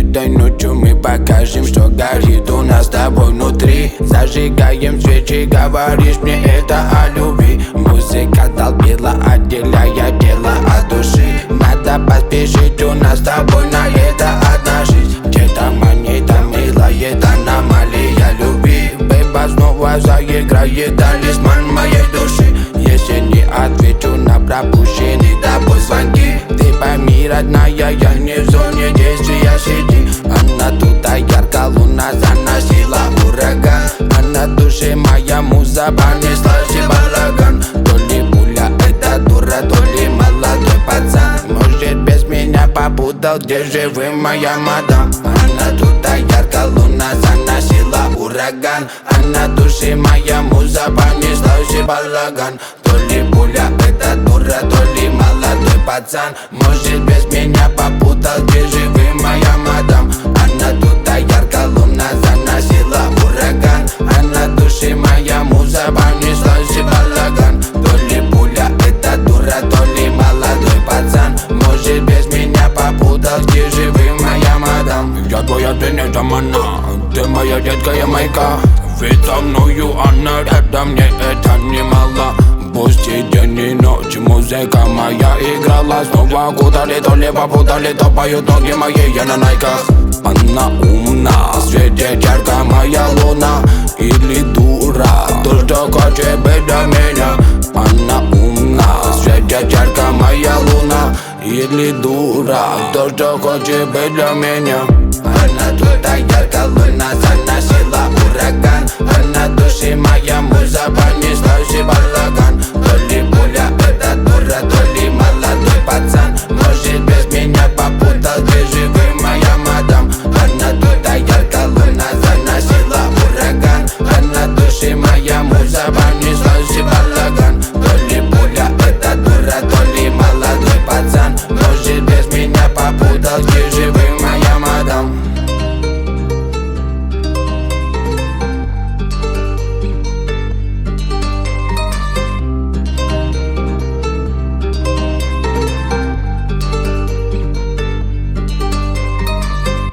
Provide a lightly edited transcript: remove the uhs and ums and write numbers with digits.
Этой ночью мы покажем, что горит у нас с тобой внутри. Зажигаем свечи, говоришь мне это о любви. Музыка толпила, отделяя тело от души. Надо поспешить, у нас с тобой на это одна жизнь. Где-то монета милая, аномалия любви. Бэйба снова заиграет талисман моей души. Если не отвечу на пропущенные тобой звонки, ты пойми, родная, я не в зоне действия сиди. Она туда ярко, луна заносила ураган. А на душе моя муза понеслась и балаган. То ли пуля эта дура, то ли молодой пацан. Может, без меня попутал, где же вы, моя мадам? Она туда ярко, луна заносила ураган. А на душе моя муза понеслась и балаган. То ли пуля эта дура, то ли молодой пацан. Может, без меня попутал, где же вы, моя мадам? Она туда ярко, луна заносила ураган. А на душе моя муза понеслась и балаган. То ли пуля эта дура, то ли молодой пацан. Может, без меня попутал, где же вы, моя мадам? Я твоя, ты не тамана, ты моя детская майка. Ведь со мною она рядом, мне это немало. Пусть и день и ночь музыка моя играла. Снова куда-ли, то ли попутали, то поют ноги мои, я на найках. Она умна, светит ярко моя луна. Или дура, то, что хочет быть до меня. Она умна, светит ярко моя луна. Или дура, то, что хочет быть для меня. Она туда ярко, луна заносила ураган. А на душе моя муза понеслась и балаган.